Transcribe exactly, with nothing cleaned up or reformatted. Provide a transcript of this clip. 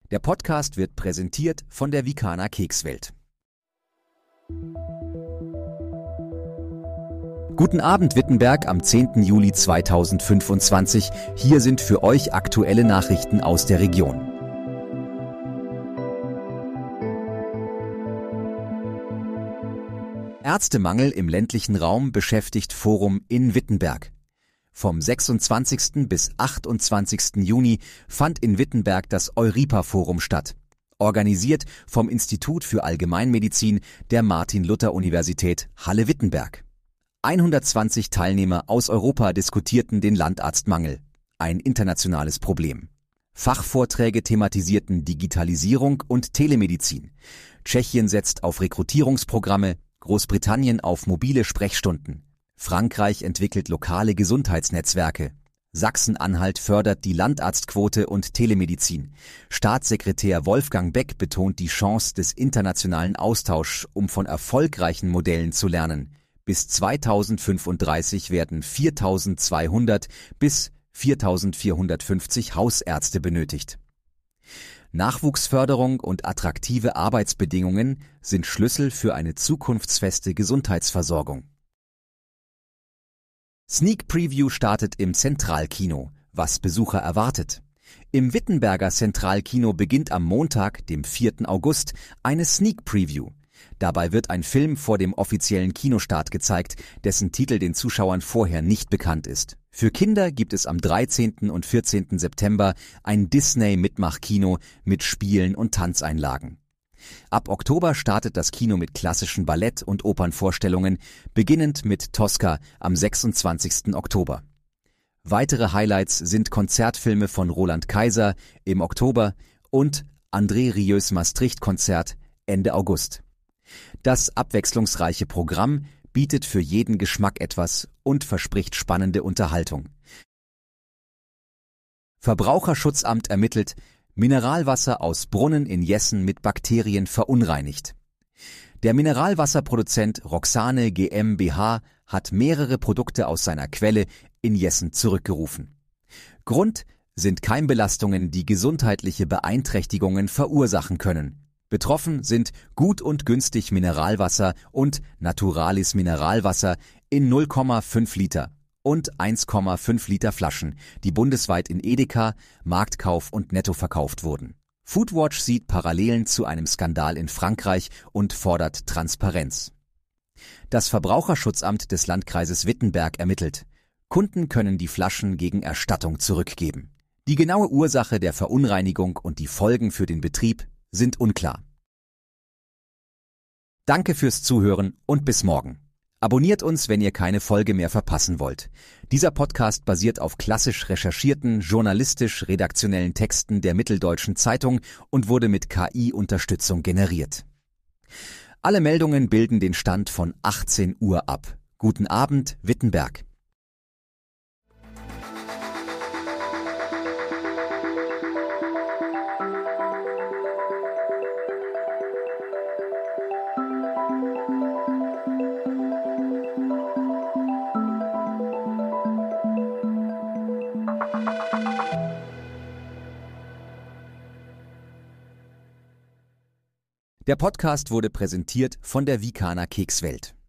Der Podcast wird präsentiert von der Vikana Kekswelt. Guten Abend Wittenberg am zehnten Juli zweitausendfünfundzwanzig. Hier sind für euch aktuelle Nachrichten aus der Region. Ärztemangel im ländlichen Raum beschäftigt Forum in Wittenberg. Vom sechsundzwanzigsten bis achtundzwanzigsten Juni fand in Wittenberg das Euripa-Forum statt, organisiert vom Institut für Allgemeinmedizin der Martin-Luther-Universität Halle-Wittenberg. hundertzwanzig Teilnehmer aus Europa diskutierten den Landarztmangel, ein internationales Problem. Fachvorträge thematisierten Digitalisierung und Telemedizin. Tschechien setzt auf Rekrutierungsprogramme, Großbritannien auf mobile Sprechstunden. Frankreich entwickelt lokale Gesundheitsnetzwerke. Sachsen-Anhalt fördert die Landarztquote und Telemedizin. Staatssekretär Wolfgang Beck betont die Chance des internationalen Austauschs, um von erfolgreichen Modellen zu lernen. Bis zweitausendfünfunddreißig werden viertausendzweihundert bis viertausendvierhundertfünfzig Hausärzte benötigt. Nachwuchsförderung und attraktive Arbeitsbedingungen sind Schlüssel für eine zukunftsfeste Gesundheitsversorgung. Sneak Preview startet im Zentralkino. Was Besucher erwartet. Im Wittenberger Zentralkino beginnt am Montag, dem vierten August, eine Sneak Preview. Dabei wird ein Film vor dem offiziellen Kinostart gezeigt, dessen Titel den Zuschauern vorher nicht bekannt ist. Für Kinder gibt es am dreizehnten und vierzehnten September ein Disney-Mitmachkino mit Spielen und Tanzeinlagen. Ab Oktober startet das Kino mit klassischen Ballett- und Opernvorstellungen, beginnend mit Tosca am sechsundzwanzigsten Oktober. Weitere Highlights sind Konzertfilme von Roland Kaiser im Oktober und André Rieu's Maastricht-Konzert Ende August. Das abwechslungsreiche Programm bietet für jeden Geschmack etwas und verspricht spannende Unterhaltung. Verbraucherschutzamt ermittelt, Mineralwasser aus Brunnen in Jessen mit Bakterien verunreinigt. Der Mineralwasserproduzent Roxane GmbH hat mehrere Produkte aus seiner Quelle in Jessen zurückgerufen. Grund sind Keimbelastungen, die gesundheitliche Beeinträchtigungen verursachen können. Betroffen sind Gut und Günstig Mineralwasser und Naturalis Mineralwasser in null Komma fünf Liter und eins Komma fünf Liter Flaschen, die bundesweit in Edeka, Marktkauf und Netto verkauft wurden. Foodwatch sieht Parallelen zu einem Skandal in Frankreich und fordert Transparenz. Das Verbraucherschutzamt des Landkreises Wittenberg ermittelt. Kunden können die Flaschen gegen Erstattung zurückgeben. Die genaue Ursache der Verunreinigung und die Folgen für den Betrieb sind unklar. Danke fürs Zuhören und bis morgen. Abonniert uns, wenn ihr keine Folge mehr verpassen wollt. Dieser Podcast basiert auf klassisch recherchierten, journalistisch-redaktionellen Texten der Mitteldeutschen Zeitung und wurde mit K I-Unterstützung generiert. Alle Meldungen bilden den Stand von achtzehn Uhr ab. Guten Abend, Wittenberg. Der Podcast wurde präsentiert von der Vikana Kekswelt.